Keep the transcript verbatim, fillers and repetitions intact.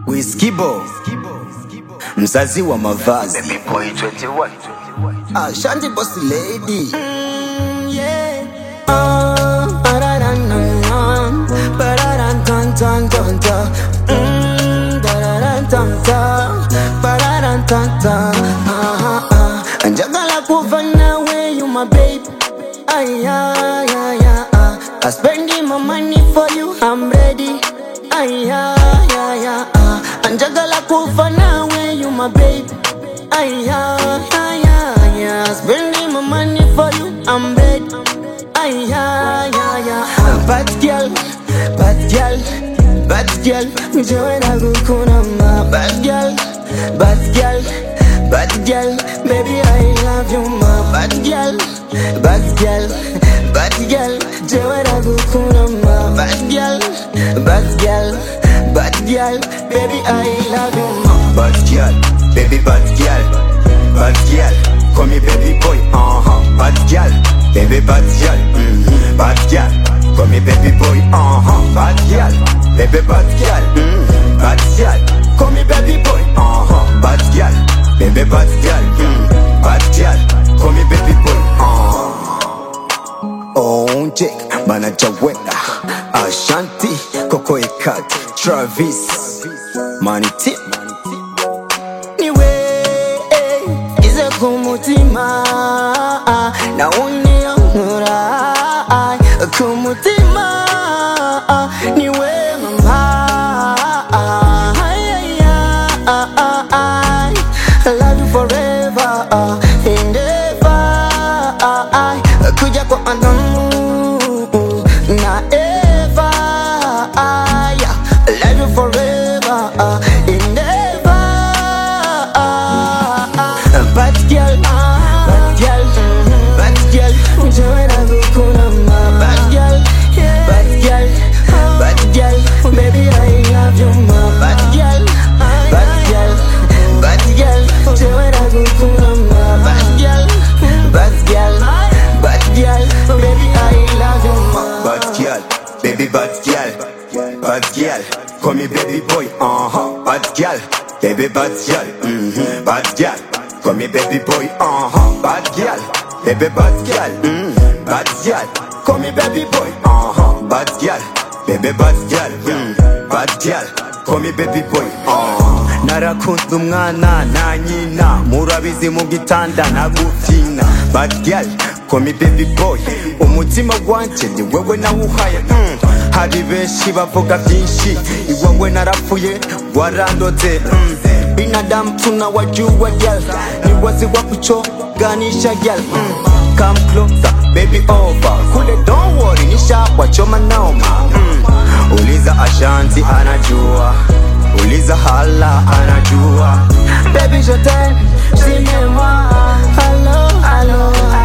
Whiskibo mzazi wa mavazi Baby boy twenty-one. Ah, Shanti bossy lady. Mm, yeah. Oh, ba-da-da-da-da, ba-da-da-da-da-da, mm, da-da-da-da-da, ba-da-da-da-da. Ah, ah. Njagala kuva nawe, you my babe. Ay, ay, ay, ay, ah. I'm spending my money for you, I'm ready. Ay, ay, ay, ay, ah. Njagala kuva nawe, you my babe. Ay, ay, ay, ay, ay. Spending my money for you, I'm ready. Ay, ay, ay, ay. Bad girl, bad girl, bad girl. Joanna gukuna ma. Bad girl, bad girl, bad girl. Baby, I love you ma. Bad girl, bad girl, bad girl. Joanna gukuna ma. Bad girl, bad girl, bad girl. Baby, I love you ma. Bad girl, baby bad girl, bad girl. Call me baby boy, uh-huh. Bad girl, baby bad girl, mm-hmm. Bad girl, call me baby boy, uh-huh. Bad girl, baby bad girl, mm-hmm. Bad girl, call me baby boy, uh-huh. Bad girl, baby bad girl, mm-hmm. Bad girl, call me baby boy, uh-huh. Oh, Jake, manager wenda, Ashanti, Coco Ekat, Travis, Money Tip. Kumutima na uniongura kumutima niwe mama. I love you forever and ever. Kuja kwa Adamu na Eva. I love you forever and ever. Bad girl, bad girl, bad girl. Joanna gukuna ma. Bad girl, bad girl, bad girl. Baby, I love you ma. Bad girl, bad girl, bad girl. Joanna gukuna ma. Bad girl, bad girl, bad girl. Baby, I love you ma. Bad girl, baby bad girl, bad girl. Call me baby boy, uh-huh. Bad girl, baby bad girl, mm-hmm. Bad girl. Call me baby boy, uh-huh. Bad girl, baby bad girl, mm. Bad girl, call me baby boy, uh-huh. Bad girl, baby bad girl, mm. Bad girl, call me baby boy, uh-huh. Narakunze umwana na nyina, murabizi mu gitanda nagufina. Bad girl, call me baby boy, umutima gwanje ni wewe nawuhaye, mm. Hari benshi bavuga byinshi, iwawe narapfuye warandoze, mm. Binadamu tunawajua girl, ni wazi wa kuchoganisha girl, mm. Come closer, baby over, kule don't worry, nisha wachoma naoma, mm. Uliza Ashanti anajua, uliza Hala anajua. Baby, je t'aime, c'est moi. Hello, hello.